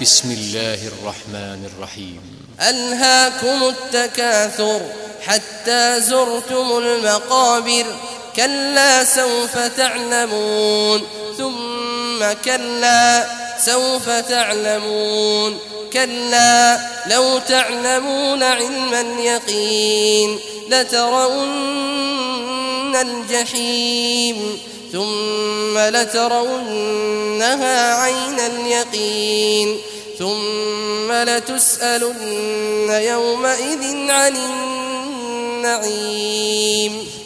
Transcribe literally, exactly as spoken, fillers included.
بسم الله الرحمن الرحيم. ألهاكم التكاثر حتى زرتم المقابر كلا سوف تعلمون ثم كلا سوف تعلمون كلا لو تعلمون علم اليقين لترون الجحيم ثم لترونها عين اليقين ثم لتسألن يومئذ عن النعيم.